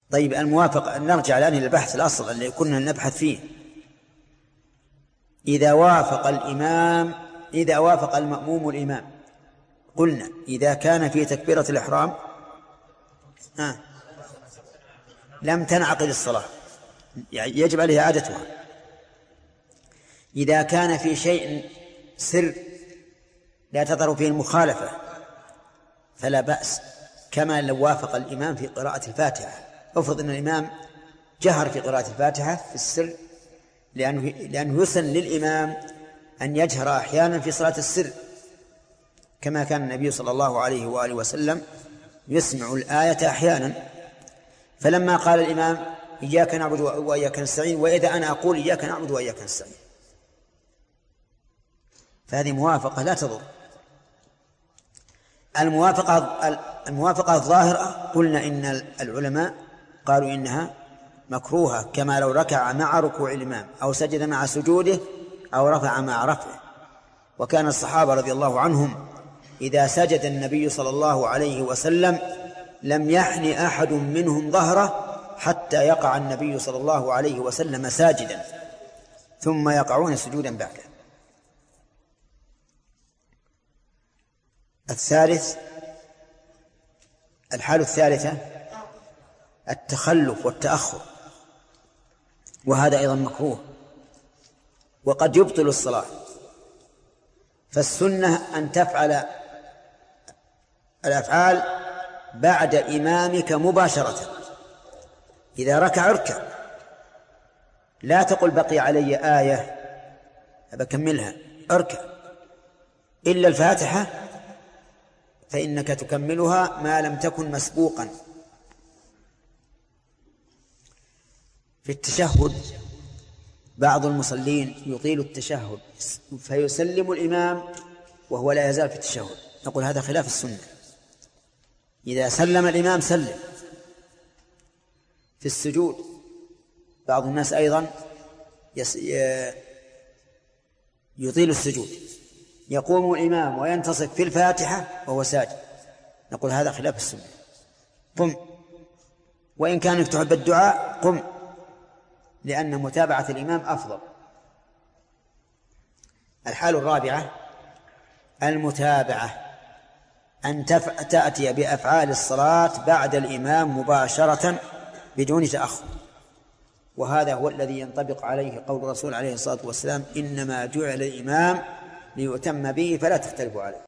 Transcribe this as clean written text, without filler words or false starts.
طيب الموافقة، نرجع الآن إلى البحث الأصل اللي كنا نبحث فيه. إذا وافق المأموم الإمام، قلنا إذا كان في تكبيرة الإحرام لم تنعقد الصلاة، يعني يجب عليه إعادتها. إذا كان في شيء سر لا تظهر فيه المخالفة فلا بأس، كما لو وافق الإمام في قراءة الفاتحة. افرض أن الإمام جهر في قراءة الفاتحة في السر، لأنه يسن للإمام أن يجهر أحيانا في صلاة السر، كما كان النبي صلى الله عليه وآله وسلم يسمع الآية أحيانا. فلما قال الإمام إياك نعبد وإياك نستعين، وإذا أنا أقول إياك نعبد وإياك نستعين، فهذه موافقة لا تضر. الموافقة الظاهرة قلنا إن العلماء قالوا إنها مكروهة، كما لو ركع مع ركوع الإمام أو سجد مع سجوده أو رفع مع رفعه. وكان الصحابة رضي الله عنهم إذا سجد النبي صلى الله عليه وسلم لم يحن أحد منهم ظهره حتى يقع النبي صلى الله عليه وسلم ساجدا، ثم يقعون سجودا بعده. الحالة الثالثة التخلف والتأخر، وهذا أيضا مكروه وقد يبطل الصلاة. فالسنة أن تفعل الأفعال بعد إمامك مباشرة. إذا ركع اركع، لا تقل بقي علي آية أبكملها، اركع، إلا الفاتحة فإنك تكملها ما لم تكن مسبوقا. في التشهد بعض المصلين يطيل التشهد فيسلم الإمام وهو لا يزال في التشهد، نقول هذا خلاف السنة. إذا سلم الإمام سلم. في السجود بعض الناس أيضا يطيل السجود، يقوم الإمام وينتصف في الفاتحة وهو ساجد، نقول هذا خلاف السنة. قم، وإن كانت تحب الدعاء قم، لأن متابعة الإمام أفضل. الحال الرابعة المتابعة، أن تأتي بأفعال الصلاة بعد الإمام مباشرة بدون تأخر، وهذا هو الذي ينطبق عليه قول الرسول عليه الصلاة والسلام إنما جعل الإمام ليؤتم به فلا تختلفوا عليه.